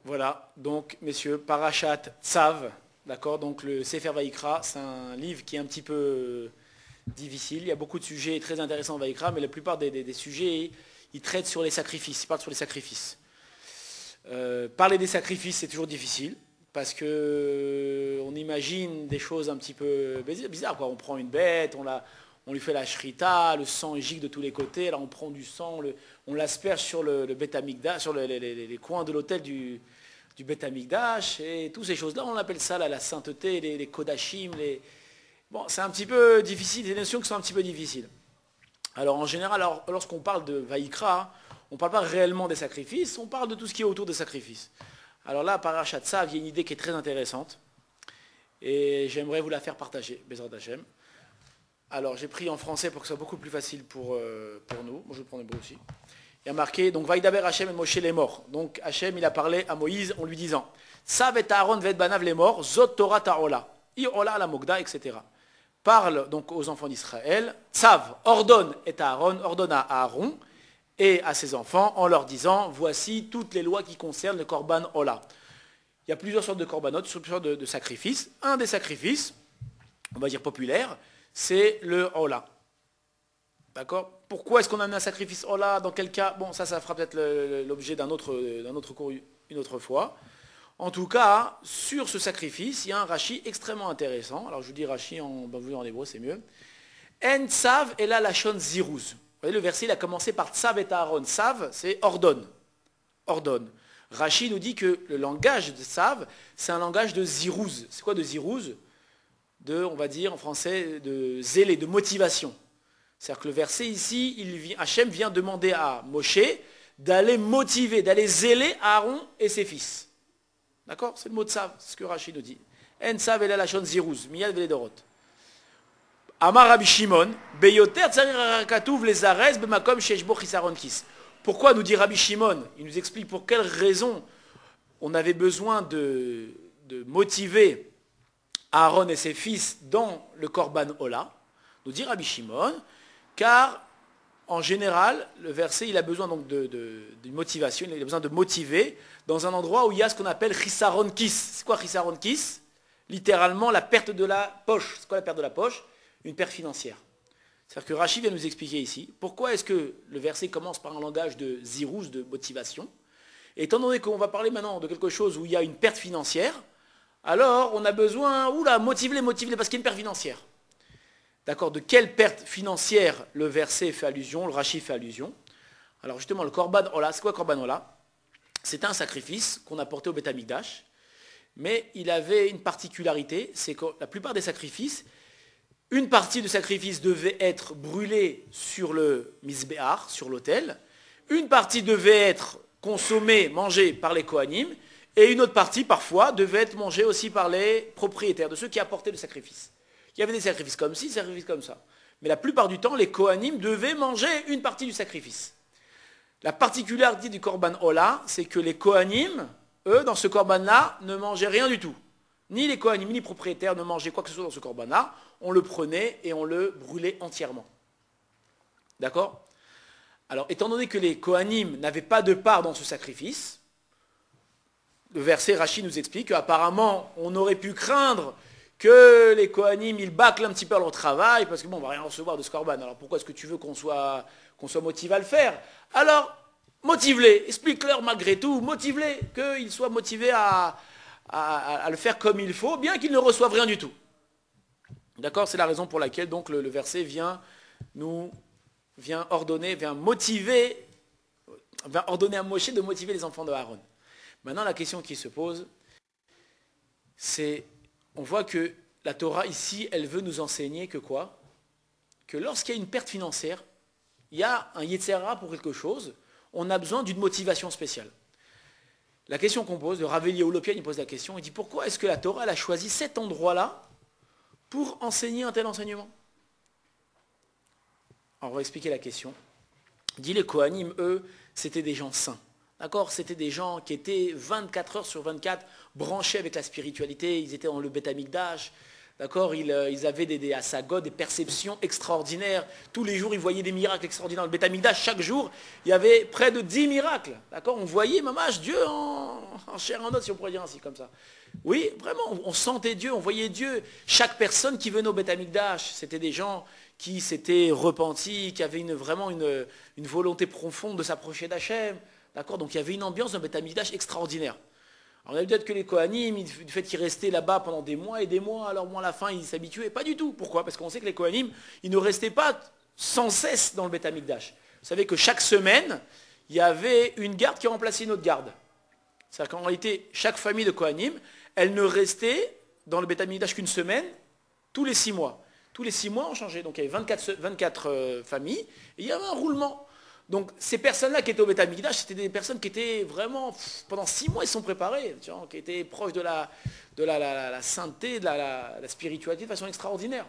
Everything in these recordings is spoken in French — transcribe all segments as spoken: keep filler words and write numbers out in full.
Voilà, donc messieurs, Parashat Tzav, d'accord, donc le Sefer Vaïkra, c'est un livre qui est un petit peu difficile. Il y a beaucoup de sujets très intéressants dans Vaïkra, mais la plupart des, des- des sujets, ils traitent sur les sacrifices, ils parlent sur les sacrifices. Euh, parler des sacrifices, c'est toujours difficile, parce que euh, on imagine des choses un petit peu bizarres, quoi. On prend une bête, on, la, on lui fait la shrita, le sang gicle de tous les côtés, là on prend du sang, le- on l'asperge sur le, le Beth Amikdash, sur le- les, les- les coins de l'autel du, du Beth Amikdash, et toutes ces choses-là, on appelle ça là, la sainteté, les, les kodashim, les... Bon, c'est un petit peu difficile, des notions qui sont un petit peu difficiles. Alors en général, alors, lorsqu'on parle de Vaïkra, on ne parle pas réellement des sacrifices, on parle de tout ce qui est autour des sacrifices. Alors là, Parashat Tzav, il y a une idée qui est très intéressante, et j'aimerais vous la faire partager, Bezrat Hashem. Alors j'ai pris en français pour que ce soit beaucoup plus facile pour, euh, pour nous. Moi je vais prendre le beau aussi. Il y a marqué, donc Vaïdaber Hachem et Moshe les morts. Donc Hachem, il a parlé à Moïse en lui disant, Tzav et Aaron vet banav les morts, zot Torah ta'ola, i ola la mogda, et cetera. Parle donc aux enfants d'Israël, Tzav ordonne et Aaron, ordonne à Aaron et à ses enfants en leur disant, voici toutes les lois qui concernent le korban ola. Il y a plusieurs sortes de korbanot, plusieurs sortes de, de sacrifices. Un des sacrifices, on va dire populaire, c'est le ola. D'accord? Pourquoi est-ce qu'on a mis un sacrifice ola? Dans quel cas? Bon, ça, ça fera peut-être l'objet d'un autre, d'un autre cours une autre fois. En tout cas, sur ce sacrifice, il y a un Rashi extrêmement intéressant. Alors, je vous dis Rashi en, ben, vous en hébreu, c'est mieux. En tzav ela lachon ziruz. Vous voyez, le verset, il a commencé par tzav et Aaron. Tzav, c'est ordonne. Ordonne. Rashi nous dit que le langage de tzav, c'est un langage de ziruz. C'est quoi de ziruz? De, on va dire en français, de zélé, de motivation. C'est-à-dire que le verset ici, il vient, Hachem vient demander à Moshe d'aller motiver, d'aller zéler Aaron et ses fils. D'accord? C'est le mot de tzav, c'est ce que Rashi nous dit. En tzav ela lachon ziruz, miyad veledorot. Amar Rabbi Shimon, beyoter tzarir harakatuv lezares bemakom sheshbo chisaron kis. Pourquoi nous dit Rabbi Shimon? Il nous explique pour quelle raison on avait besoin de, de motiver Aaron et ses fils dans le korban ola. Nous dit Rabbi Shimon, car en général, le verset, il a besoin donc de, de, de motivation, il a besoin de motiver dans un endroit où il y a ce qu'on appelle chisaron kis. C'est quoi chisaron kis? Littéralement, la perte de la poche. C'est quoi la perte de la poche? Une perte financière. C'est-à-dire que Rashi vient nous expliquer ici, pourquoi est-ce que le verset commence par un langage de zirous, de motivation? Et étant donné qu'on va parler maintenant de quelque chose où il y a une perte financière, alors on a besoin, oula, motive-les, motive-les, parce qu'il y a une perte financière. D'accord, de quelle perte financière le verset fait allusion, le Rashi fait allusion? Alors justement, le korban ola, c'est quoi le korban ola? C'est un sacrifice qu'on apportait au Beth Amikdash, mais il avait une particularité, c'est que la plupart des sacrifices, une partie du sacrifice devait être brûlée sur le misbéar, sur l'autel, une partie devait être consommée, mangée par les Kohanim, et une autre partie, parfois, devait être mangée aussi par les propriétaires, de ceux qui apportaient le sacrifice. Il y avait des sacrifices comme ci, des sacrifices comme ça. Mais la plupart du temps, les Kohanim devaient manger une partie du sacrifice. La particularité du Korban Ola, c'est que les Kohanim, eux, dans ce Korban-là, ne mangeaient rien du tout. Ni les Kohanim, ni les propriétaires ne mangeaient quoi que ce soit dans ce Korban-là. On le prenait et on le brûlait entièrement. D'accord? Alors, étant donné que les Kohanim n'avaient pas de part dans ce sacrifice, le verset Rashi nous explique qu'apparemment, on aurait pu craindre que les Kohanim, ils bâclent un petit peu leur travail, parce que bon, on ne va rien recevoir de ce Korban. Alors pourquoi est-ce que tu veux qu'on soit, qu'on soit motivé à le faire? Alors, motive-les, explique-leur malgré tout, motive-les, qu'ils soient motivés à, à, à le faire comme il faut, bien qu'ils ne reçoivent rien du tout. D'accord? C'est la raison pour laquelle donc le, le verset vient nous vient ordonner, vient motiver, vient ordonner à Moshe de motiver les enfants de Aaron. Maintenant, la question qui se pose, c'est, on voit que la Torah ici, elle veut nous enseigner que quoi? Que lorsqu'il y a une perte financière, il y a un Yetzer Hara pour quelque chose, on a besoin d'une motivation spéciale. La question qu'on pose, le Rav Eliyahu Lopian, il pose la question, il dit pourquoi est-ce que la Torah elle a choisi cet endroit-là pour enseigner un tel enseignement? Alors, on va expliquer la question. Il dit les Kohanim, eux, c'était des gens saints. D'accord? C'était des gens qui étaient vingt-quatre heures sur vingt-quatre branchés avec la spiritualité. Ils étaient dans le Beth Amikdash. D'accord, ils, euh, ils avaient des, des assagots, des perceptions extraordinaires. Tous les jours, ils voyaient des miracles extraordinaires. Le Beth Amikdash, chaque jour, il y avait près de dix miracles. D'accord, on voyait, mamash, Dieu en, en chair en os, si on pourrait dire ainsi, comme ça. Oui, vraiment, on, on sentait Dieu, on voyait Dieu. Chaque personne qui venait au Beth Amikdash, c'était des gens qui s'étaient repentis, qui avaient une, vraiment une, une volonté profonde de s'approcher d'Hachem. D'accord, donc il y avait une ambiance d'un Beth Amikdash extraordinaire. Alors, on a peut-être que les Kohanim, du fait qu'ils restaient là-bas pendant des mois et des mois, alors moi à la fin ils s'habituaient. Pas du tout. Pourquoi? Parce qu'on sait que les Kohanim, ils ne restaient pas sans cesse dans le Beth Amikdash. Vous savez que chaque semaine, il y avait une garde qui remplaçait une autre garde. C'est-à-dire qu'en réalité, chaque famille de Kohanim, elle ne restait dans le Beth Amikdash qu'une semaine, tous les six mois. Tous les six mois, on changeait. Donc il y avait vingt-quatre, vingt-quatre euh, familles, et il y avait un roulement. Donc ces personnes-là qui étaient au Beth Amikdash, c'était des personnes qui étaient vraiment, pff, pendant six mois, ils sont préparés, tu vois, qui étaient proches de la, de la, la, la, la sainteté, de la, la, la spiritualité de façon extraordinaire.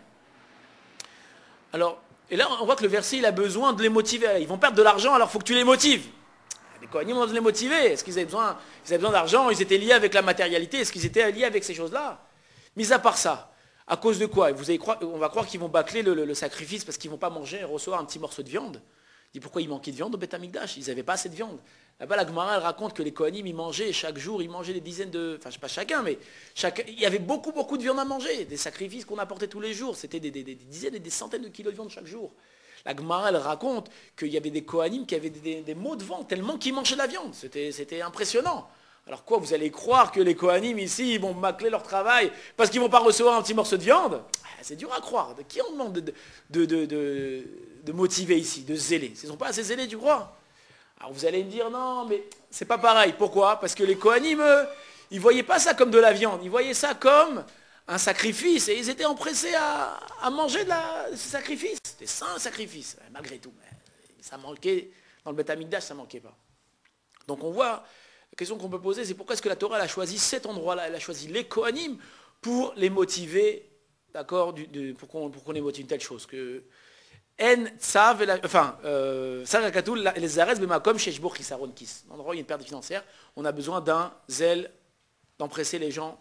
Alors, et là, on voit que le verset, il a besoin de les motiver. Ils vont perdre de l'argent, alors il faut que tu les motives. Les Kohanim ont besoin de les motiver. Est-ce qu'ils avaient besoin, ils avaient besoin d'argent? Ils étaient liés avec la matérialité? Est-ce qu'ils étaient liés avec ces choses-là? Mis à part ça, à cause de quoi? Vous allez croire, on va croire qu'ils vont bâcler le, le, le sacrifice parce qu'ils ne vont pas manger et recevoir un petit morceau de viande. Et pourquoi il manquait de viande au Beth Amikdash? Ils n'avaient pas assez de viande. Là-bas, la Gemara, elle raconte que les Kohanim, ils mangeaient chaque jour, ils mangeaient des dizaines de... Enfin, pas chacun, mais chaque, il y avait beaucoup, beaucoup de viande à manger. Des sacrifices qu'on apportait tous les jours. C'était des, des, des dizaines et des centaines de kilos de viande chaque jour. La Gemara, elle raconte qu'il y avait des Kohanim qui avaient des, des, des maux de ventre tellement qu'ils mangeaient de la viande. C'était, c'était impressionnant. Alors quoi, vous allez croire que les Kohanim ici, ils vont bâcler leur travail parce qu'ils ne vont pas recevoir un petit morceau de viande? C'est dur à croire. De qui on demande de... de, de, de de motiver ici, de zéler. Ils ne sont pas assez zélés, tu crois? Alors vous allez me dire, non, mais c'est pas pareil. Pourquoi? Parce que les Kohanim, eux, ils ne voyaient pas ça comme de la viande, ils voyaient ça comme un sacrifice, et ils étaient empressés à, à manger de, la, de ce sacrifice. C'était ça un sacrifice, malgré tout. Ça manquait, dans le Beth Amikdash, ça ne manquait pas. Donc on voit, la question qu'on peut poser, c'est pourquoi est-ce que la Torah elle a choisi cet endroit-là, elle a choisi les Kohanim pour les motiver, d'accord, pour qu'on pour qu'on les motive une telle chose que... En tsav, enfin, Sarakatul, les arrêts, mais comme chez Shbour Chisaron Kis. Dans l'endroit où il y a une perte financière, on a besoin d'un zèle, d'empresser les gens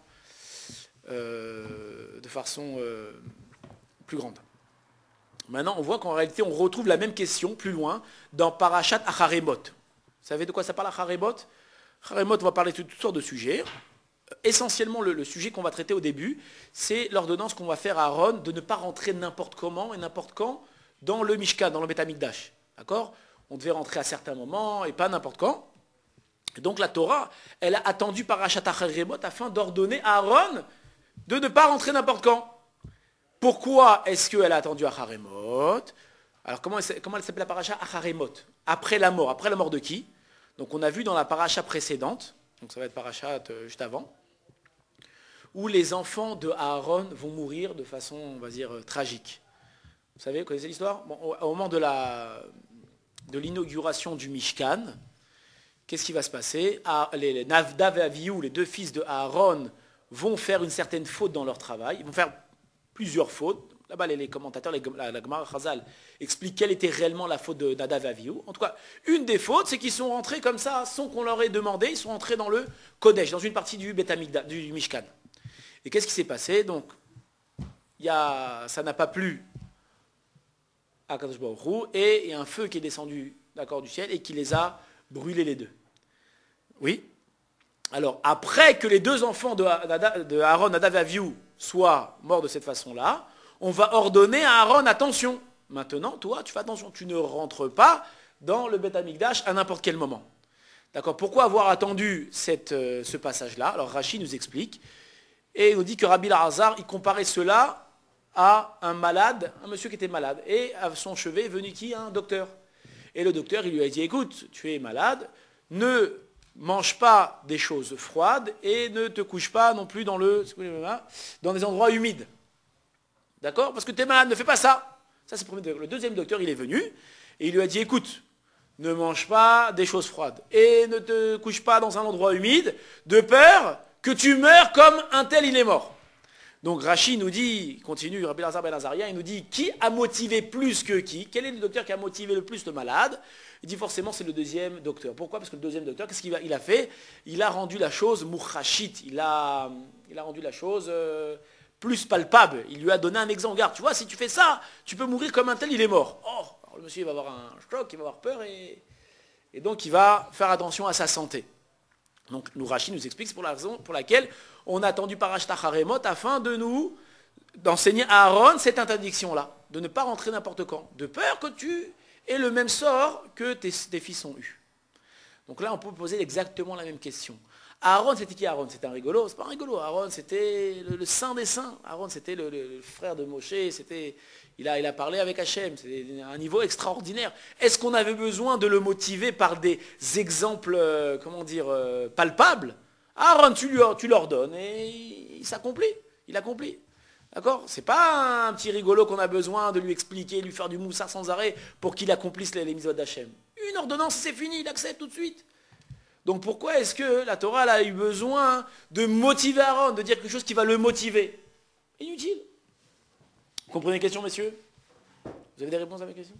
euh, de façon euh, plus grande. Maintenant, on voit qu'en réalité, on retrouve la même question plus loin dans Parashat Acharemot. Vous savez de quoi ça parle, Acharemot? Acharemot, on va parler de toutes sortes de sujets. Essentiellement, le, le sujet qu'on va traiter au début, c'est l'ordonnance qu'on va faire à Aaron de ne pas rentrer n'importe comment et n'importe quand dans le Mishkan, dans le Beth Amikdash. D'accord? On devait rentrer à certains moments et pas n'importe quand. Et donc la Torah, elle a attendu Parashat Acharemot afin d'ordonner à Aaron de ne pas rentrer n'importe quand. Pourquoi est-ce qu'elle a attendu Acharemot? Alors comment elle, comment elle s'appelle la Parashat Acharemot? Après la mort. Après la mort de qui? Donc on a vu dans la Parashat précédente, donc ça va être Parashat euh, juste avant, où les enfants de Aaron vont mourir de façon, on va dire, euh, tragique. Vous savez, vous connaissez l'histoire? Bon, au, au moment de, la, de l'inauguration du Mishkan, qu'est-ce qui va se passer? Ah, les, les Nadav et Avihu, les deux fils de Aaron, vont faire une certaine faute dans leur travail. Ils vont faire plusieurs fautes. Là-bas, les, les commentateurs, les, la, la Gemara Chazal, expliquent quelle était réellement la faute de Nadav et Avihu. En tout cas, une des fautes, c'est qu'ils sont rentrés comme ça, sans qu'on leur ait demandé, ils sont rentrés dans le Kodesh, dans une partie du, Beth Amikdash, du Mishkan. Et qu'est-ce qui s'est passé? Donc, y a, ça n'a pas plu à Kadosh Baruch Hu, et il y a un feu qui est descendu, d'accord, du ciel et qui les a brûlés les deux. Oui. Alors, après que les deux enfants de, de Aaron, Nadav et Avihu, soient morts de cette façon-là, on va ordonner à Aaron, attention, maintenant, toi, tu fais attention, tu ne rentres pas dans le Beth Amikdash à n'importe quel moment. D'accord? Pourquoi avoir attendu cette, euh, ce passage-là? Alors, Rashi nous explique, et il nous dit que Rabbi Elazar, il comparait cela à un malade, un monsieur qui était malade, et à son chevet est venu qui? Un docteur. Et le docteur, il lui a dit, écoute, tu es malade, ne mange pas des choses froides et ne te couche pas non plus dans, le, dans des endroits humides. D'accord? Parce que tu es malade, ne fais pas ça. Ça, c'est le premier docteur. Le deuxième docteur, il est venu, et il lui a dit, écoute, ne mange pas des choses froides et ne te couche pas dans un endroit humide, de peur que tu meurs comme un tel, il est mort. Donc Rashi nous dit, continue, Rabbi Elazar ben Azaria, il nous dit, qui a motivé plus que qui? Quel est le docteur qui a motivé le plus le malade? Il dit forcément c'est le deuxième docteur. Pourquoi? Parce que le deuxième docteur, qu'est-ce qu'il a, il a fait? Il a rendu la chose mouchachit, il a, il a rendu la chose euh, plus palpable. Il lui a donné un exemple. Regarde, tu vois, si tu fais ça, tu peux mourir comme un tel, il est mort. Oh, alors le monsieur il va avoir un choc, il va avoir peur et, et donc il va faire attention à sa santé. Donc nous, Rashi nous explique, c'est pour la raison pour laquelle on a attendu Parashat Haremot afin de nous, d'enseigner à Aaron cette interdiction-là, de ne pas rentrer n'importe quand, de peur que tu aies le même sort que tes, tes fils ont eu. Donc là, on peut poser exactement la même question. Aaron, c'était qui Aaron? C'était un rigolo? C'est pas un rigolo. Aaron, c'était le, le saint des saints. Aaron, c'était le, le, le frère de Moshe. C'était, il, a, il a parlé avec Hachem. C'était un niveau extraordinaire. Est-ce qu'on avait besoin de le motiver par des exemples, euh, comment dire, euh, palpables? Aaron, tu, lui, tu leur donnes et il s'accomplit. Il accomplit. D'accord? C'est pas un petit rigolo qu'on a besoin de lui expliquer, lui faire du moussard sans arrêt pour qu'il accomplisse les, les mitzvot d'Hachem. Une ordonnance, c'est fini, il accepte tout de suite. Donc pourquoi est-ce que la Torah elle a eu besoin de motiver Aaron, de dire quelque chose qui va le motiver? Inutile. Vous comprenez les questions, messieurs? Vous avez des réponses à mes questions?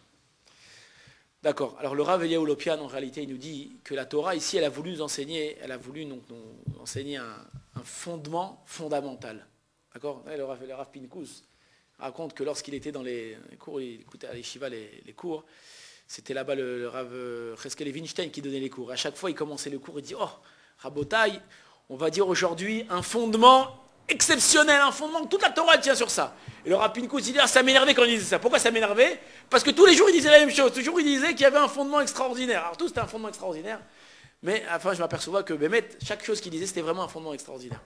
D'accord. Alors le Rav Eliyahu Lopian, en réalité, il nous dit que la Torah, ici, elle a voulu nous enseigner, elle a voulu donc, nous enseigner un, un fondement fondamental. D'accord? Le Rav, le Rav Pinkus raconte que lorsqu'il était dans les cours, il écoutait à l'Yeshiva les, les cours, c'était là-bas le, le Rav Cheskel Levinstein qui donnait les cours. À chaque fois, il commençait le cours, il dit « Oh, Rabotai, on va dire aujourd'hui un fondement exceptionnel, un fondement que toute la Torah tient sur ça. » Et le Rav Pinkus, il dit ah, « Ça m'énervait quand il disait ça. » Pourquoi ça m'énervait? Parce que tous les jours, il disait la même chose. Toujours, il disait qu'il y avait un fondement extraordinaire. Alors tout, c'était un fondement extraordinaire. Mais enfin, je m'aperçois que Bémet, chaque chose qu'il disait, c'était vraiment un fondement extraordinaire.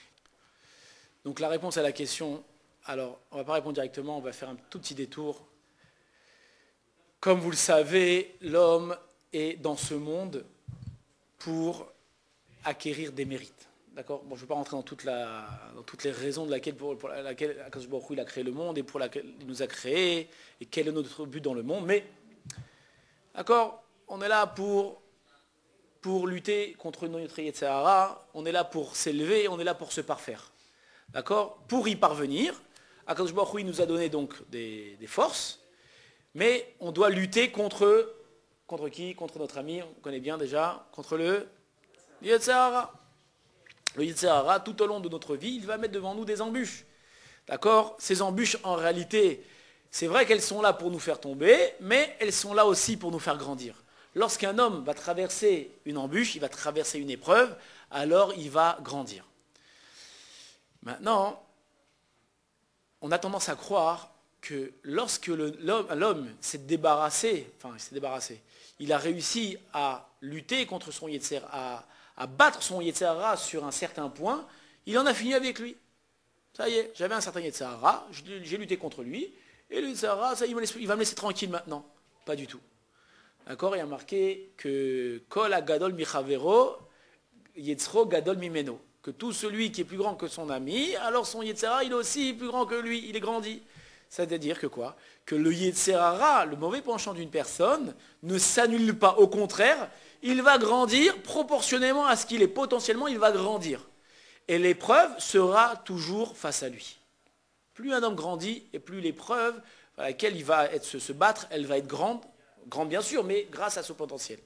Donc la réponse à la question, alors, on ne va pas répondre directement, on va faire un tout petit détour. Comme vous le savez, l'homme est dans ce monde pour acquérir des mérites. D'accord? Bon, je ne vais pas rentrer dans, toute la, dans toutes les raisons de laquelle, pour, pour laquelle Akadosh Baruch Hu, il a créé le monde et pour laquelle il nous a créés et quel est notre but dans le monde. Mais, d'accord, on est là pour, pour lutter contre notre Yetzer Hara, on est là pour s'élever, on est là pour se parfaire. D'accord? Pour y parvenir, Akadosh Baruch Hu, il nous a donné donc des, des forces. Mais on doit lutter contre, contre qui? Contre notre ami, on connaît bien déjà, contre le Yetzer Hara. Le Yetzer Hara, tout au long de notre vie, il va mettre devant nous des embûches. D'accord? Ces embûches, en réalité, c'est vrai qu'elles sont là pour nous faire tomber, mais elles sont là aussi pour nous faire grandir. Lorsqu'un homme va traverser une embûche, il va traverser une épreuve, alors il va grandir. Maintenant, on a tendance à croire que lorsque le, l'homme, l'homme s'est débarrassé, enfin il s'est débarrassé, il a réussi à lutter contre son Yetzer, à, à battre son Yetzer Hara sur un certain point, il en a fini avec lui. Ça y est, j'avais un certain Yetzer Hara, j'ai lutté contre lui, et le Yetzer Hara, ça, il, me laisse, il va me laisser tranquille maintenant. Pas du tout. D'accord? Il y a marqué que Kol Agadol Michavero, Yetzro Gadol Mimeno. Que tout celui qui est plus grand que son ami, alors son Yetzer Hara, il est aussi plus grand que lui, il est grandi. C'est-à-dire que quoi? Que le Yetzer Hara, le mauvais penchant d'une personne, ne s'annule pas. Au contraire, il va grandir proportionnellement à ce qu'il est. Potentiellement, il va grandir. Et l'épreuve sera toujours face à lui. Plus un homme grandit, et plus l'épreuve à laquelle il va être, se, se battre, elle va être grande. Grande bien sûr, mais grâce à ce potentiel.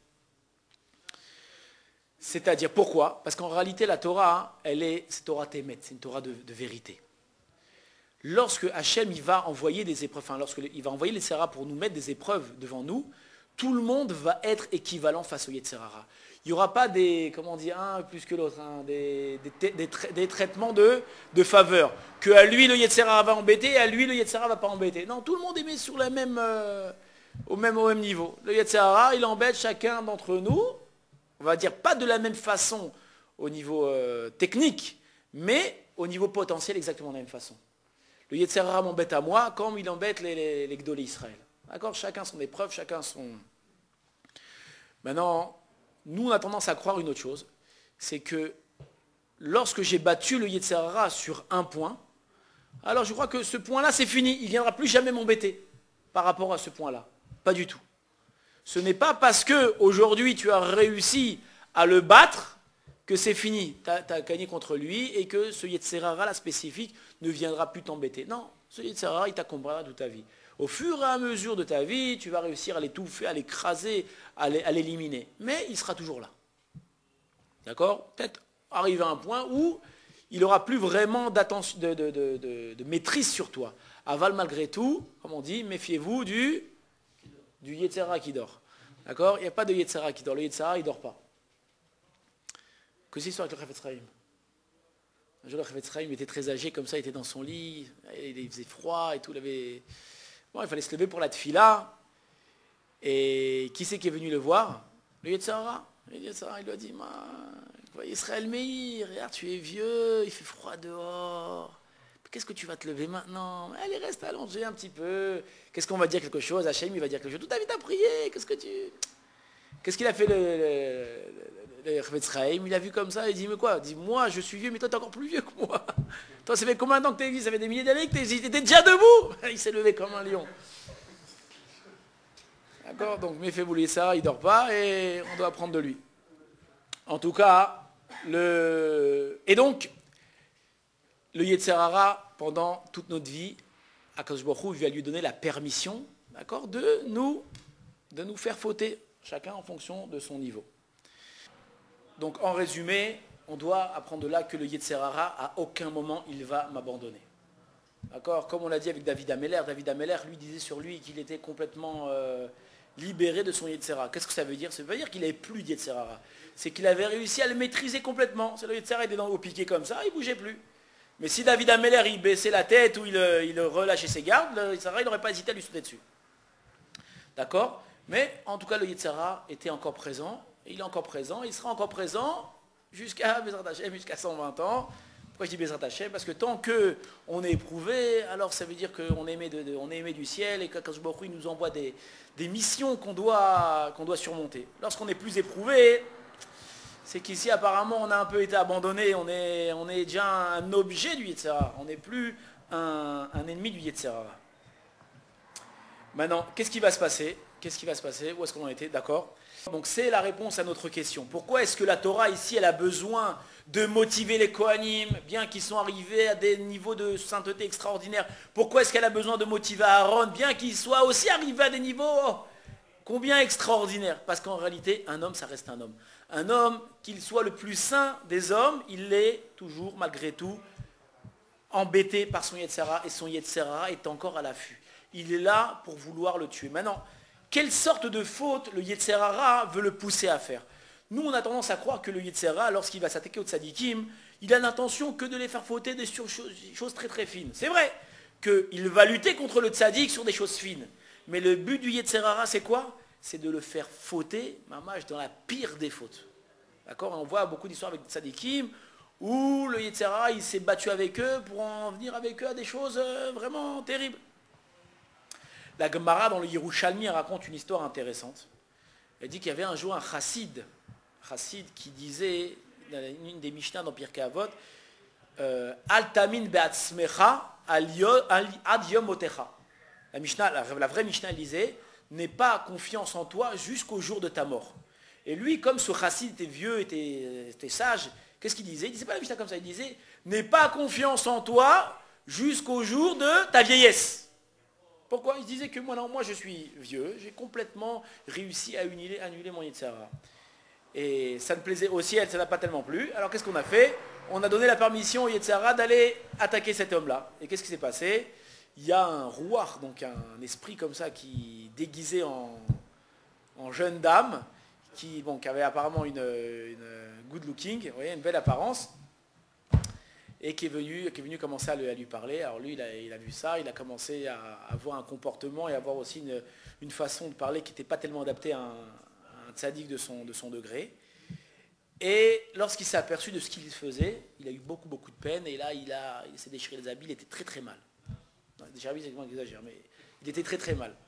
C'est-à-dire, pourquoi? Parce qu'en réalité, la Torah, elle est, c'est Torah Temet, c'est une Torah de, de vérité. Lorsque Hachem il va envoyer des épreuves, enfin lorsqu'il va envoyer les Yetzer Hara pour nous mettre des épreuves devant nous, tout le monde va être équivalent face au Yetzer Hara. Il n'y aura pas des, comment dire, un plus que l'autre, hein, des, des, des, tra- des traitements de, de faveur. Que à lui le Yetzer Hara va embêter, et à lui le Yetzer Hara va pas embêter. Non, tout le monde est mis sur la même, euh, au, même, au même niveau. Le Yetzer Hara, il embête chacun d'entre nous, on va dire pas de la même façon au niveau euh, technique, mais au niveau potentiel exactement de la même façon. Le Yetzer Hara m'embête à moi comme il embête les, les, les Gdolé Israël. D'accord? Chacun son épreuve, chacun son... Maintenant, nous on a tendance à croire une autre chose, c'est que lorsque j'ai battu le Yetzer Hara sur un point, alors je crois que ce point-là c'est fini, il ne viendra plus jamais m'embêter par rapport à ce point-là. Pas du tout. Ce n'est pas parce que aujourd'hui tu as réussi à le battre que c'est fini, tu as gagné contre lui et que ce Yetzer Hara là spécifique ne viendra plus t'embêter. Non, ce Yetzer Hara il t'accompagnera toute ta vie. Au fur et à mesure de ta vie, tu vas réussir à l'étouffer, à l'écraser, à l'éliminer. Mais il sera toujours là. D'accord? Peut-être arriver à un point où il n'aura plus vraiment d'attention, de, de, de, de, de maîtrise sur toi. Aval, malgré tout, comme on dit, méfiez-vous du, du Yetzer Hara qui dort. D'accord? Il n'y a pas de Yetzer Hara qui dort. Le Yetzer Hara, il ne dort pas. Que c'est l'histoire avec le Chafetz Chaim? Un jour, le Chafetz Chaim était très âgé, comme ça, il était dans son lit, il faisait froid et tout. Il, avait... bon, il fallait se lever pour la tefila. Et qui c'est qui est venu le voir? Le Yetzer Hara. Le Yetzer Hara, il lui a dit, Israël Meir, regarde, tu es vieux, il fait froid dehors. Qu'est-ce que tu vas te lever maintenant? Allez, reste allongé un petit peu. Qu'est-ce qu'on va dire quelque chose? Hachem, il va dire quelque chose. Toute ta vie, t'as prié. Qu'est-ce que tu... Qu'est-ce qu'il a fait le Chafetz Chaim? Il a vu comme ça, il dit, mais quoi? Il dit, moi, je suis vieux, mais toi, t'es encore plus vieux que moi. Toi, ça fait combien de temps que t'es vieux? Ça fait des milliers d'années que t'es déjà debout. Il s'est levé comme un lion. D'accord? Donc, méfiez-vous ça, il ne dort pas et on doit apprendre de lui. En tout cas, le... Et donc, le Yetzer Hara, pendant toute notre vie, Akadosh Baruch Hu va lui donner la permission, d'accord, de nous, de nous faire fauter, chacun en fonction de son niveau. Donc, en résumé, on doit apprendre de là que le Yetzer Hara, à aucun moment, il va m'abandonner. D'accord? Comme on l'a dit avec David Ameller, David Ameller, lui, disait sur lui qu'il était complètement euh, libéré de son Yetzer Hara. Qu'est-ce que ça veut dire? Ça veut dire qu'il n'avait plus de Yetzer Hara. C'est qu'il avait réussi à le maîtriser complètement. C'est le Yetzer Hara, il était dans, au piqué comme ça, il ne bougeait plus. Mais si David Ameller, il baissait la tête ou il, il relâchait ses gardes, le Yetzer Hara, il n'aurait pas hésité à lui sauter dessus. D'accord? Mais en tout cas, le Yetzer Hara était encore présent. Il est encore présent. Il sera encore présent jusqu'à jusqu'à cent vingt ans. Pourquoi je dis Bezrat Hashem? Parce que tant qu'on est éprouvé, alors ça veut dire qu'on est aimé, de, de, on est aimé du ciel et qu'Akadosh Baruch Hu nous envoie des, des missions qu'on doit, qu'on doit surmonter. Lorsqu'on est plus éprouvé, c'est qu'ici apparemment on a un peu été abandonné, on est, on est déjà un objet du Yetzer Hara, on n'est plus un, un ennemi du Yetzer Hara. Maintenant, qu'est-ce qui va se passer? Qu'est-ce qui va se passer? Où est-ce qu'on en était? D'accord? Donc c'est la réponse à notre question. Pourquoi est-ce que la Torah ici, elle a besoin de motiver les Kohanim, bien qu'ils sont arrivés à des niveaux de sainteté extraordinaires? Pourquoi est-ce qu'elle a besoin de motiver Aaron, bien qu'il soit aussi arrivé à des niveaux oh, combien extraordinaires? Parce qu'en réalité, un homme, ça reste un homme. Un homme, qu'il soit le plus saint des hommes, il est toujours, malgré tout, embêté par son Yetzer Hara, et son Yetzer Hara est encore à l'affût. Il est là pour vouloir le tuer. Maintenant, quelle sorte de faute le Yetzer Hara veut le pousser à faire? Nous, on a tendance à croire que le Yetzer Hara, lorsqu'il va s'attaquer aux tzadikim, il a l'intention que de les faire fauter des choses, choses très très fines. C'est vrai qu'il va lutter contre le tzadik sur des choses fines. Mais le but du Yetzer Hara, c'est quoi? C'est de le faire fauter, mamage, dans la pire des fautes. D'accord? On voit beaucoup d'histoires avec des tzadikim où le Yetzer Hara, il s'est battu avec eux pour en venir avec eux à des choses vraiment terribles. La Gemara, dans le Yerushalmi, raconte une histoire intéressante. Elle dit qu'il y avait un jour un chassid, chassid qui disait, dans une des Mishnah dans Pirkei Avot, Al tamin be'atzmecha ad yom motecha. La Mishnah, la, la vraie Mishnah, elle disait, n'aie pas confiance en toi jusqu'au jour de ta mort. Et lui, comme ce chassid était vieux, était, était sage, qu'est-ce qu'il disait? Il disait pas la Mishnah comme ça, il disait, n'aie pas confiance en toi jusqu'au jour de ta vieillesse. Pourquoi? Il disait que moi, non, moi je suis vieux, j'ai complètement réussi à annuler, annuler mon Yetzer Hara. Et ça ne plaisait au ciel, ça n'a pas tellement plu. Alors qu'est-ce qu'on a fait? On a donné la permission au Yetzer Hara d'aller attaquer cet homme-là. Et qu'est-ce qui s'est passé? Il y a un rouar, donc un esprit comme ça, qui déguisé en, en jeune dame, qui, bon, qui avait apparemment une, une good looking, vous voyez, une belle apparence, et qui est venu, qui est venu commencer à lui, à lui parler. Alors lui, il a, il a vu ça, il a commencé à avoir un comportement et à avoir aussi une, une façon de parler qui n'était pas tellement adaptée à un, à un tzaddik de son, de son degré. Et lorsqu'il s'est aperçu de ce qu'il faisait, il a eu beaucoup, beaucoup de peine, et là, il, a, il s'est déchiré les habits, il était très, très mal. Déchiré les habits, c'est moi qui exagère, mais il était très, très mal.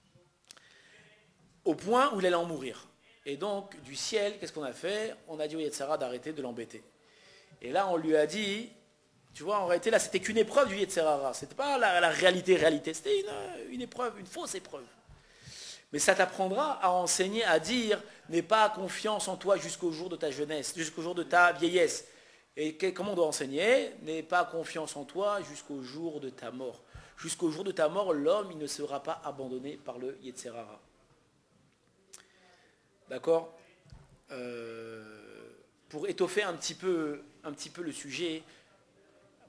Au point où il allait en mourir. Et donc, du ciel, qu'est-ce qu'on a fait? On a dit au Yetzer Hara d'arrêter de l'embêter. Et là, on lui a dit... Tu vois, en réalité, là, c'était qu'une épreuve du Yetzer Hara. Ce n'était pas la, la réalité, réalité. C'était une, une épreuve, une fausse épreuve. Mais ça t'apprendra à enseigner, à dire, n'aie pas confiance en toi jusqu'au jour de ta jeunesse, jusqu'au jour de ta vieillesse. Et que, comment on doit enseigner? N'aie pas confiance en toi jusqu'au jour de ta mort. Jusqu'au jour de ta mort, l'homme, il ne sera pas abandonné par le Yetzer Hara. D'accord? euh, Pour étoffer un petit peu, un petit peu le sujet,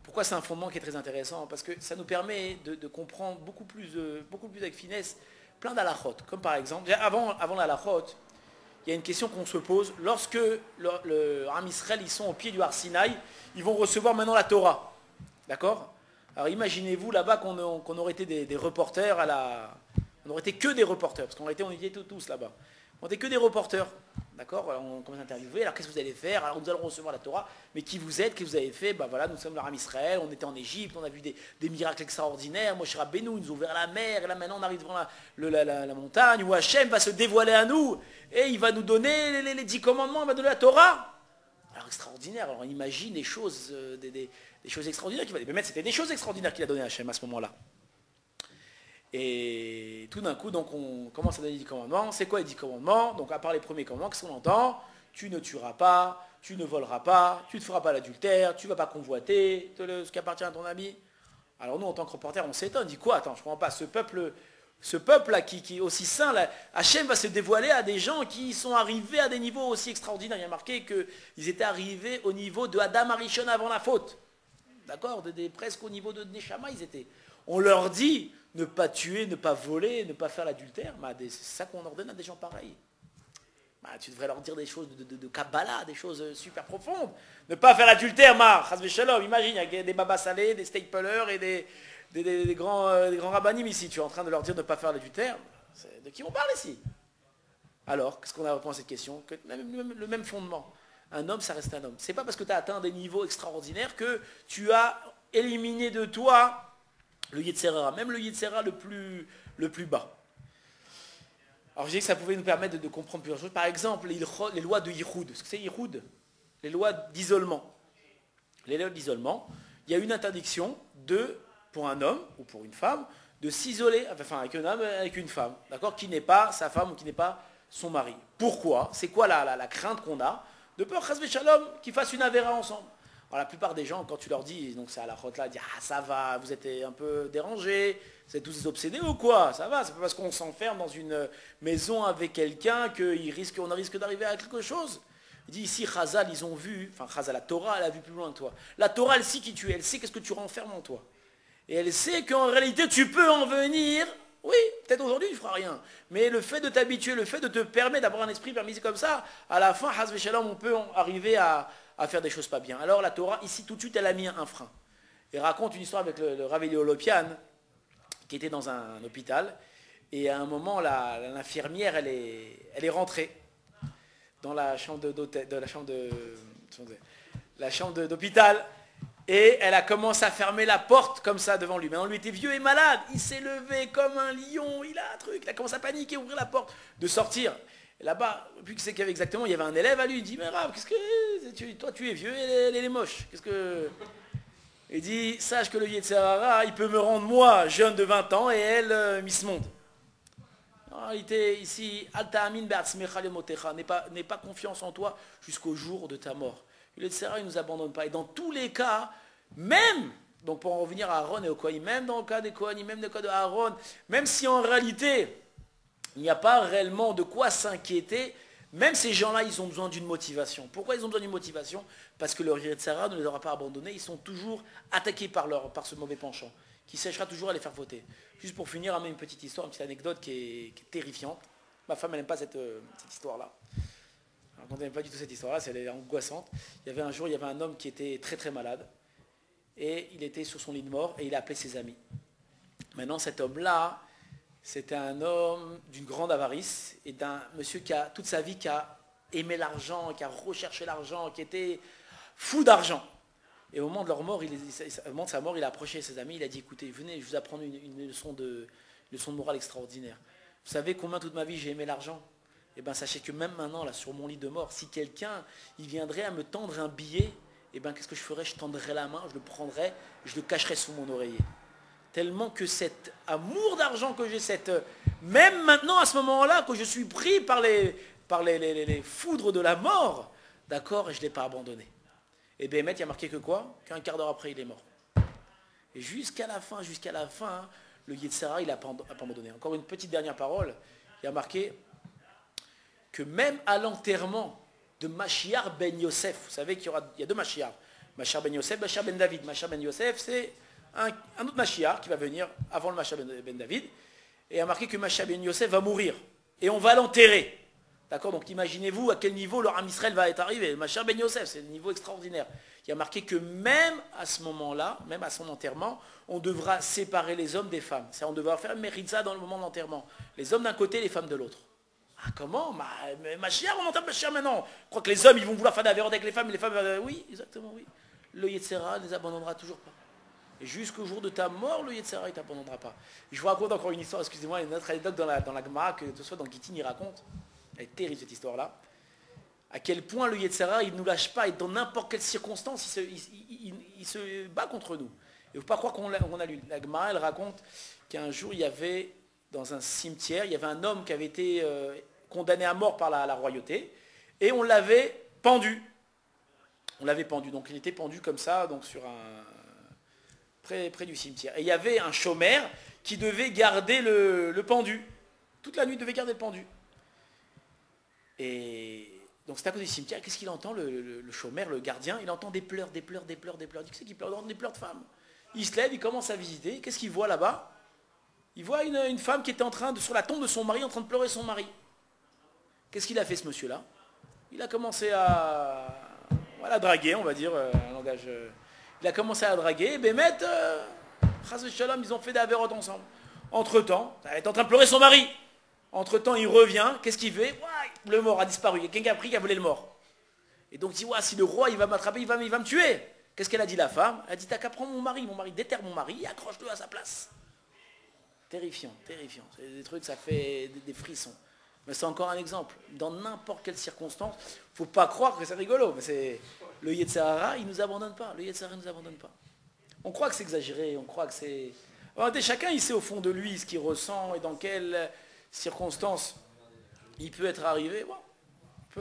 Pourquoi c'est un fondement qui est très intéressant? Parce que ça nous permet de, de comprendre beaucoup plus, de, beaucoup plus avec finesse plein d'halachot. Comme par exemple, avant, avant l'halachot, il y a une question qu'on se pose. Lorsque le, le Ham Israël, ils sont au pied du Har Sinaï, ils vont recevoir maintenant la Torah. D'accord? Alors imaginez-vous là-bas qu'on qu'on aurait été des, des reporters à la... On aurait été que des reporters, parce qu'en réalité on était tous là-bas. On n'était que des reporters. D'accord? On commence à interviewer. Alors qu'est-ce que vous allez faire? Alors nous allons recevoir la Torah. Mais qui vous êtes? Qu'est-ce que vous avez fait? Ben voilà, nous sommes le Ham Israël, on était en Égypte, on a vu des, des miracles extraordinaires. Moshe Rabbeinu, ils nous ont ouvert la mer, et là maintenant on arrive devant la, le, la, la, la montagne où Hachem va se dévoiler à nous et il va nous donner les, les, les dix commandements, il va donner la Torah. Alors extraordinaire, alors on imagine des choses, euh, des, des, des choses extraordinaires qu'il va donner. Mais c'était des choses extraordinaires qu'il a donné à Hachem à ce moment-là. Et tout d'un coup, donc on commence à donner les dix commandements. C'est quoi les dix commandements? Donc à part les premiers commandements, qu'est-ce qu'on entend? Tu ne tueras pas, tu ne voleras pas, tu ne feras pas l'adultère, tu ne vas pas convoiter ce qui appartient à ton ami. Alors nous, en tant que reporter, on s'étonne, on dit quoi? Attends, je ne comprends pas, ce peuple... Ce peuple-là, qui, qui est aussi saint, là, Hachem va se dévoiler à des gens qui sont arrivés à des niveaux aussi extraordinaires. Il y a marqué qu'ils étaient arrivés au niveau de Adam Arishon avant la faute. D'accord? de, de, Presque au niveau de Neshama, ils étaient. On leur dit ne pas tuer, ne pas voler, ne pas faire l'adultère. Bah, c'est ça qu'on ordonne à des gens pareils. Bah, tu devrais leur dire des choses de, de, de Kabbalah, des choses super profondes. Ne pas faire l'adultère, Mar, Chazvé Shalom. Imagine, il y a des babas salés, des staplers et des... Des, des, des, grands, euh, des grands rabbinim ici, tu es en train de leur dire de ne pas faire l'adultère. De qui on parle ici? Alors, qu'est-ce qu'on a répondu à cette question? Que même, le, même, le même fondement. Un homme, ça reste un homme. C'est pas parce que tu as atteint des niveaux extraordinaires que tu as éliminé de toi le Yetzirah, même le Yetzirah le plus, le plus bas. Alors, je dis que ça pouvait nous permettre de, de comprendre plusieurs choses. Par exemple, les, les lois de Yihoud. Ce que c'est Yihoud? Les lois d'isolement. Les lois d'isolement, il y a une interdiction de... pour un homme ou pour une femme, de s'isoler enfin, avec un homme avec une femme, d'accord, qui n'est pas sa femme ou qui n'est pas son mari. Pourquoi? C'est quoi la, la, la crainte qu'on a? De peur, chas v'shalom, qu'ils fassent une avéra ensemble. Alors la plupart des gens, quand tu leur dis, donc c'est à la chôte là, disent ah ça va, vous êtes un peu dérangés, vous êtes tous obsédés ou quoi? Ça va, c'est pas parce qu'on s'enferme dans une maison avec quelqu'un qu'on risque, on risque d'arriver à quelque chose. Il dit ici, Chazal, ils ont vu, enfin Chazal, la Torah, elle a vu plus loin que toi. La Torah, elle sait qui tu es, elle sait qu'est-ce que tu renfermes en toi. Et elle sait qu'en réalité, tu peux en venir. Oui, peut-être aujourd'hui, tu ne feras rien. Mais le fait de t'habituer, le fait de te permettre d'avoir un esprit permis comme ça, à la fin, Hazve Shalom, on peut arriver à, à faire des choses pas bien. Alors la Torah, ici, tout de suite, elle a mis un frein. Elle raconte une histoire avec le, le Rav Eliyahu Lopian, qui était dans un, un hôpital. Et à un moment, l'infirmière, elle est, elle est rentrée dans la chambre d'hôtel, de la chambre de, la chambre d'hôpital. Et elle a commencé à fermer la porte comme ça devant lui. Maintenant, lui était vieux et malade. Il s'est levé comme un lion. Il a un truc. Il a commencé à paniquer, ouvrir la porte, de sortir. Et là-bas, vu que c'est qu'il y avait exactement, il y avait un élève à lui. Il dit, mais Rav, qu'est-ce que tu, toi, tu es vieux et elle, elle est moche. Qu'est-ce que... Il dit, sache que le Yetzirah, il peut me rendre moi, jeune de vingt ans, et elle, euh, Miss Monde. En réalité, ici, Alta Amin Be'atzmecha lemotecha, n'aie pas, n'aie pas confiance en toi jusqu'au jour de ta mort. Le Yetzirah, il ne nous abandonne pas. Et dans tous les cas, même, donc pour en revenir à Aaron et au Kohanim, même dans le cas des Kohanim, même dans le cas de Aaron, même si en réalité, il n'y a pas réellement de quoi s'inquiéter, même ces gens-là, ils ont besoin d'une motivation. Pourquoi ils ont besoin d'une motivation? Parce que leur Yetzirah ne les aura pas abandonnés. Ils sont toujours attaqués par, leur, par ce mauvais penchant, qui cherchera toujours à les faire voter. Juste pour finir, avec une petite histoire, une petite anecdote qui est, qui est terrifiante. Ma femme, elle n'aime pas cette, euh, cette histoire-là. Je ne raconte pas du tout cette histoire-là, elle est angoissante. Il y avait un jour, il y avait un homme qui était très très malade. Et il était sur son lit de mort et il a appelé ses amis. Maintenant, cet homme-là, c'était un homme d'une grande avarice et d'un monsieur qui a, toute sa vie, qui a aimé l'argent, qui a recherché l'argent, qui était fou d'argent. Et au moment de leur mort, il, au moment de sa mort, il a approché ses amis, il a dit, écoutez, venez, je vous apprends une, une, leçon de, une leçon de morale extraordinaire. Vous savez combien toute ma vie j'ai aimé l'argent? Eh bien, sachez que même maintenant, là, sur mon lit de mort, si quelqu'un, il viendrait à me tendre un billet, eh bien, qu'est-ce que je ferais? Je tendrais la main, je le prendrais, je le cacherais sous mon oreiller. Tellement que cet amour d'argent que j'ai, cette, même maintenant, à ce moment-là, que je suis pris par les, par les, les, les, les foudres de la mort, d'accord, et je ne l'ai pas abandonné. Et bien, il y a marqué que quoi? Qu'un quart d'heure après, il est mort. Et jusqu'à la fin, jusqu'à la fin, le Yetzirah, il n'a pas abandonné. Encore une petite dernière parole, il y a marqué que même à l'enterrement de Mashiach ben Yosef, vous savez qu'il y, aura, il y a deux Mashiach, Machar ben Yosef, Machar ben David. Machar ben Yosef, c'est un, un autre Mashiach qui va venir avant le Machar ben, ben David. Et il a marqué que Machar ben Yosef va mourir. Et on va l'enterrer. D'accord? Donc imaginez-vous à quel niveau le Ham Israël va être arrivé. Le Machar ben Yosef, c'est un niveau extraordinaire. Il y a marqué que même à ce moment-là, même à son enterrement, on devra séparer les hommes des femmes. C'est-à-dire on devra faire Meritza dans le moment de l'enterrement. Les hommes d'un côté, les femmes de l'autre. Ah comment? Ma, ma chère, on entend ma chère maintenant. Je crois que les hommes, ils vont vouloir faire la avec les femmes, et les femmes, euh, oui, exactement, oui. Le Yetzera ne les abandonnera toujours pas. Et jusqu'au jour de ta mort, le Yetzera, il ne t'abandonnera pas. Je vous raconte encore une histoire, excusez-moi, une autre anecdote dans la, dans la Gemara, que ce soit dans Gittin, il raconte. Elle est terrible, cette histoire-là. À quel point le Yetzera, il ne nous lâche pas, et dans n'importe quelle circonstance, il se, il, il, il, il se bat contre nous. Il ne faut pas croire qu'on a, qu'on a lu. La Gemara, elle raconte qu'un jour, il y avait, dans un cimetière, il y avait un homme qui avait été euh, condamné à mort par la, la royauté, et on l'avait pendu. On l'avait pendu, donc il était pendu comme ça, donc sur un près, près du cimetière. Et il y avait un chômeur qui devait garder le, le pendu. Toute la nuit, il devait garder le pendu. Et donc c'est à côté du cimetière. Qu'est-ce qu'il entend, le, le, le chômeur, le gardien? Il entend des pleurs, des pleurs, des pleurs, des pleurs. Il dit que c'est qu'il pleure? Il entend des pleurs de femmes. Il se lève, il commence à visiter. Qu'est-ce qu'il voit là-bas? Il voit une, une femme qui était en train de, sur la tombe de son mari, en train de pleurer son mari. Qu'est-ce qu'il a fait, ce monsieur-là? Il a commencé à, voilà, draguer, on va dire, euh, un langage. Euh, il a commencé à draguer. Et Bémet, euh, Shalom, ils ont fait des avérotes ensemble. Entre-temps, elle est en train de pleurer son mari. Entre-temps, il revient. Qu'est-ce qu'il fait? Ouais, le mort a disparu. Il y a quelqu'un qui a pris, qui a volé le mort. Et donc il dit, ouais, si le roi il va m'attraper, il va, il va me tuer. Qu'est-ce qu'elle a dit, la femme? Elle a dit, t'as qu'à prendre mon mari. Mon mari déterre mon mari et accroche-le à sa place. Terrifiant, terrifiant. C'est des trucs, ça fait des, des frissons. Mais c'est encore un exemple. Dans n'importe quelle circonstance, il ne faut pas croire que c'est rigolo. Mais c'est le Yetzirah, il ne nous abandonne pas. Le Yetzirah ne nous abandonne pas. On croit que c'est exagéré, on croit que c'est... En fait, chacun, il sait au fond de lui ce qu'il ressent et dans quelles circonstances il peut être arrivé. Bon, peut...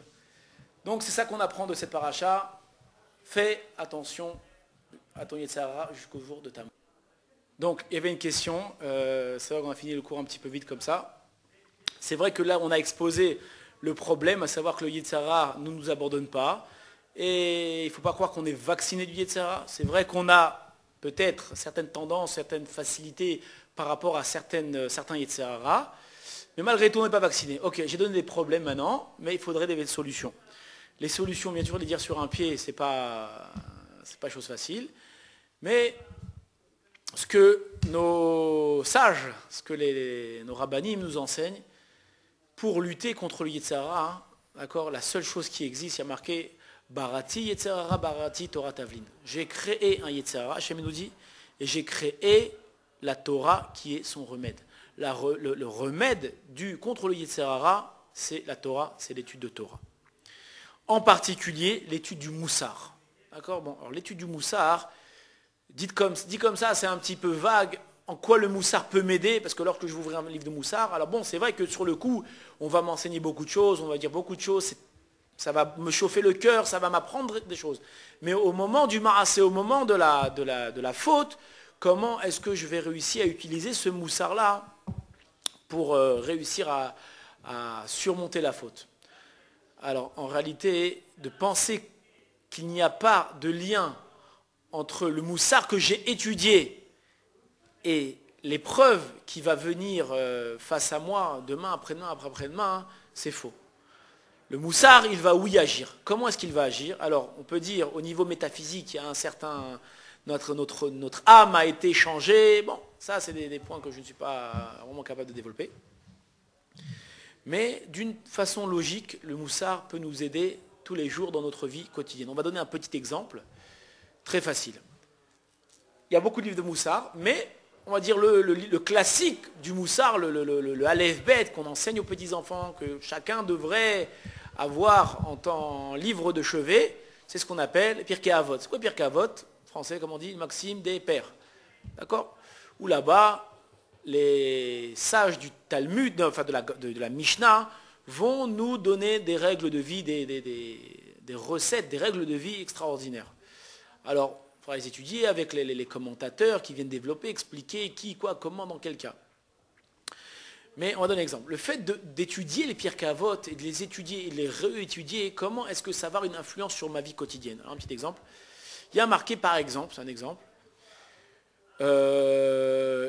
Donc c'est ça qu'on apprend de cette paracha. Fais attention à ton Yetzirah jusqu'au jour de ta mort. Donc, il y avait une question. Euh, c'est vrai qu'on a fini le cours un petit peu vite comme ça. C'est vrai que là, on a exposé le problème, à savoir que le Yetzirah ne nous abandonne pas. Et il ne faut pas croire qu'on est vacciné du Yetzirah. C'est vrai qu'on a peut-être certaines tendances, certaines facilités par rapport à certaines, certains Yetzirah. Mais malgré tout, on n'est pas vacciné. Ok, j'ai donné des problèmes maintenant, mais il faudrait des solutions. Les solutions, bien sûr, les dire sur un pied, ce n'est pas, c'est pas chose facile. Mais ce que nos sages, ce que les, nos rabbanim nous enseignent, pour lutter contre le Yetzirah, hein, d'accord, la seule chose qui existe, il y a marqué Barati Yetzirah, Barati Torah Tavlin. J'ai créé un Yetzirah, Hachem nous dit, et j'ai créé la Torah qui est son remède. La, le, le remède du, contre le Yetzirah, c'est la Torah, c'est l'étude de Torah. En particulier, l'étude du Moussar. D'accord, bon, alors l'étude du Moussar, dit comme, dit comme ça, c'est un petit peu vague. En quoi le Moussar peut m'aider? Parce que lorsque je vais ouvrir un livre de Moussar, alors bon, c'est vrai que sur le coup, on va m'enseigner beaucoup de choses, on va dire beaucoup de choses, ça va me chauffer le cœur, ça va m'apprendre des choses. Mais au moment du Ma'aseh, au moment de la, de la, de la faute, comment est-ce que je vais réussir à utiliser ce Moussar-là pour euh, réussir à, à surmonter la faute? Alors, en réalité, de penser qu'il n'y a pas de lien entre le Moussar que j'ai étudié et l'épreuve qui va venir euh, face à moi demain, après-demain, après-après-demain, c'est faux. Le Moussar, il va oui agir. Comment est-ce qu'il va agir? Alors, on peut dire, au niveau métaphysique, il y a un certain... Notre, notre, notre âme a été changée. Bon, ça, c'est des, des points que je ne suis pas vraiment capable de développer. Mais d'une façon logique, le Moussar peut nous aider tous les jours dans notre vie quotidienne. On va donner un petit exemple, très facile. Il y a beaucoup de livres de Moussar, mais on va dire le, le, le classique du Moussar, le, le, le, le Aleph Bet qu'on enseigne aux petits-enfants, que chacun devrait avoir en tant livre de chevet, c'est ce qu'on appelle Pirkei Avot. C'est quoi Pirkei Avot? Français, comme on dit, Maxime des pères. D'accord? Où là-bas, les sages du Talmud, enfin de la, de, de la Mishnah, vont nous donner des règles de vie, des, des, des, des recettes, des règles de vie extraordinaires. Alors, il faudra les étudier avec les, les, les commentateurs qui viennent développer, expliquer qui, quoi, comment, dans quel cas. Mais on va donner un exemple. Le fait de, d'étudier les Pirkei Avot et de les étudier et de les réétudier, comment est-ce que ça va avoir une influence sur ma vie quotidienne? Alors, un petit exemple. Il y a marqué par exemple, c'est un exemple, euh,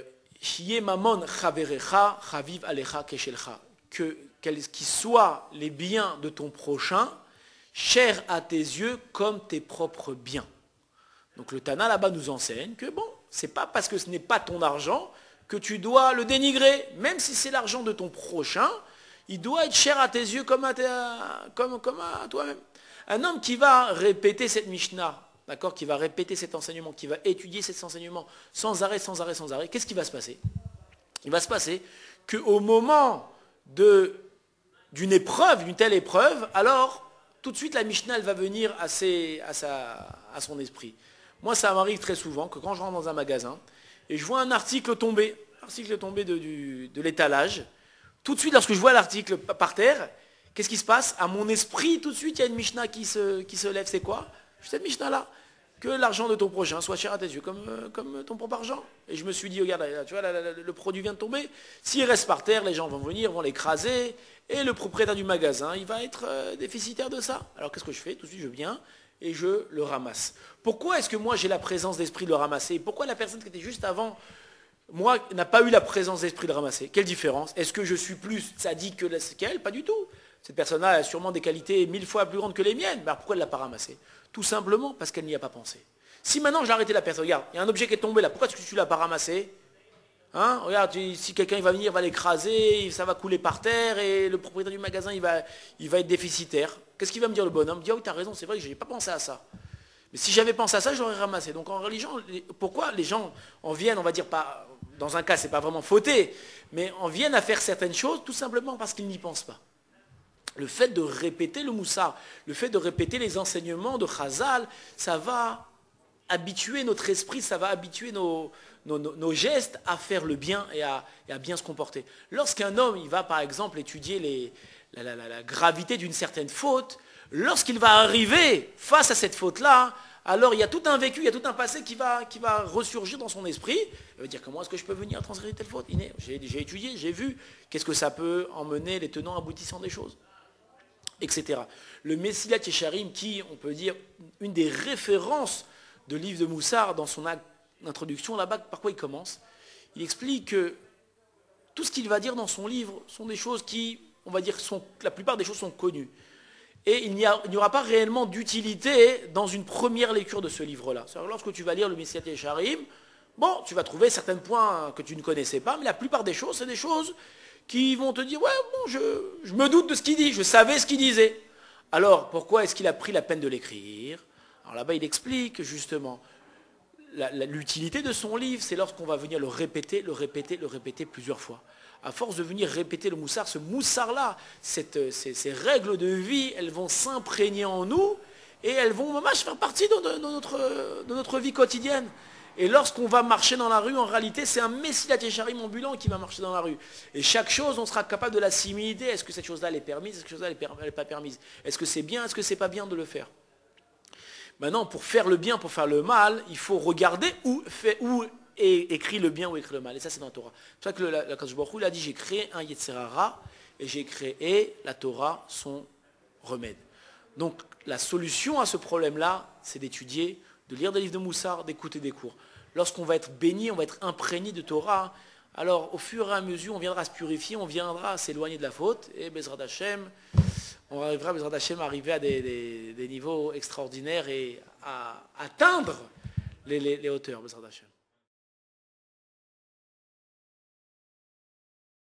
que quels qui soient les biens de ton prochain, chers à tes yeux comme tes propres biens. Donc le Tana là-bas nous enseigne que bon, c'est pas parce que ce n'est pas ton argent que tu dois le dénigrer. Même si c'est l'argent de ton prochain, il doit être cher à tes yeux comme à, ta, comme, comme à toi-même. Un homme qui va répéter cette Mishnah, d'accord, qui va répéter cet enseignement, qui va étudier cet enseignement sans arrêt, sans arrêt, sans arrêt, qu'est-ce qui va se passer? Il va se passer qu'au moment de, d'une épreuve, d'une telle épreuve, alors tout de suite la Mishnah elle va venir à, ses, à, sa, à son esprit. Moi, ça m'arrive très souvent que quand je rentre dans un magasin et je vois un article tomber, un article tomber de, du, de l'étalage, tout de suite, lorsque je vois l'article par terre, qu'est-ce qui se passe? À mon esprit, tout de suite, il y a une Mishnah qui se, qui se lève. C'est quoi? Cette Mishnah-là. Que l'argent de ton prochain soit cher à tes yeux, comme, comme ton propre argent. Et je me suis dit, regarde, là, tu vois, là, là, le produit vient de tomber. S'il reste par terre, les gens vont venir, vont l'écraser, et le propriétaire du magasin, il va être euh, déficitaire de ça. Alors qu'est-ce que je fais? Tout de suite, je viens et je le ramasse. Pourquoi est-ce que moi, j'ai la présence d'esprit de le ramasser? Pourquoi la personne qui était juste avant moi, n'a pas eu la présence d'esprit de ramasser? Quelle différence? Est-ce que je suis plus sadique que qu'elle? Pas du tout. Cette personne-là a sûrement des qualités mille fois plus grandes que les miennes. Mais pourquoi elle ne l'a pas ramassé? Tout simplement parce qu'elle n'y a pas pensé. Si maintenant j'ai arrêté la personne, regarde, il y a un objet qui est tombé là, pourquoi est-ce que tu ne l'as pas ramassé? Hein? Regarde, si quelqu'un va venir, il va l'écraser, ça va couler par terre et le propriétaire du magasin, il va, il va être déficitaire. Qu'est-ce qu'il va me dire le bonhomme? Il dit, ah oui, tu as raison, c'est vrai que je n'ai pas pensé à ça. Mais si j'avais pensé à ça, j'aurais ramassé. Donc en religion, pourquoi les gens en viennent, on va dire, pas, dans un cas, c'est pas vraiment fauté, mais en viennent à faire certaines choses tout simplement parce qu'ils n'y pensent pas. Le fait de répéter le moussar, le fait de répéter les enseignements de Chazal, ça va habituer notre esprit, ça va habituer nos, nos, nos, nos gestes à faire le bien et à, et à bien se comporter. Lorsqu'un homme, il va par exemple étudier les, la, la, la, la gravité d'une certaine faute, lorsqu'il va arriver face à cette faute-là, alors il y a tout un vécu, il y a tout un passé qui va, qui va ressurgir dans son esprit. Il va dire, comment est-ce que je peux venir transgresser telle faute? J'ai, j'ai étudié, j'ai vu, qu'est-ce que ça peut emmener les tenants aboutissants des choses, et cetera. Le Mesilat Yesharim, qui, on peut dire, une des références de livre de Moussar, dans son introduction, là-bas, par quoi il commence? Il explique que tout ce qu'il va dire dans son livre sont des choses qui, on va dire, sont, la plupart des choses sont connues. Et il n'y aura pas réellement d'utilité dans une première lecture de ce livre-là. C'est-à-dire, lorsque tu vas lire le Mesilat Yesharim, bon, tu vas trouver certains points que tu ne connaissais pas, mais la plupart des choses, c'est des choses qui vont te dire, ouais, bon, je, je me doute de ce qu'il dit, je savais ce qu'il disait. Alors, pourquoi est-ce qu'il a pris la peine de l'écrire? Alors là-bas, il explique justement l'utilité de son livre, c'est lorsqu'on va venir le répéter, le répéter, le répéter plusieurs fois. À force de venir répéter le moussar, ce moussar-là, cette, ces, ces règles de vie, elles vont s'imprégner en nous et elles vont vraiment faire partie de, de, de, notre, de notre vie quotidienne. Et lorsqu'on va marcher dans la rue, en réalité, c'est un Mesilat Yesharim ambulant qui va marcher dans la rue. Et chaque chose, on sera capable de l'assimiler. Est-ce que cette chose-là, elle est permise? Est-ce que cette chose-là, elle n'est pas permise? Est-ce que c'est bien? Est-ce que c'est pas bien de le faire? Maintenant, pour faire le bien, pour faire le mal, il faut regarder où, fait, où est écrit le bien, où est écrit le mal. Et ça, c'est dans la Torah. C'est pour ça que le, la Kadosh Baruch Hu, il a dit, j'ai créé un Yetzer Hara et j'ai créé la Torah, son remède. Donc, la solution à ce problème-là, c'est d'étudier, de lire des livres de Moussar, d'écouter des cours. Lorsqu'on va être béni, on va être imprégné de Torah, alors au fur et à mesure, on viendra se purifier, on viendra s'éloigner de la faute, et Bezrat Hashem, on arrivera, Bezrat Hashem, à arriver à des, des, des niveaux extraordinaires et à atteindre les, les, les hauteurs, Bezrat Hashem.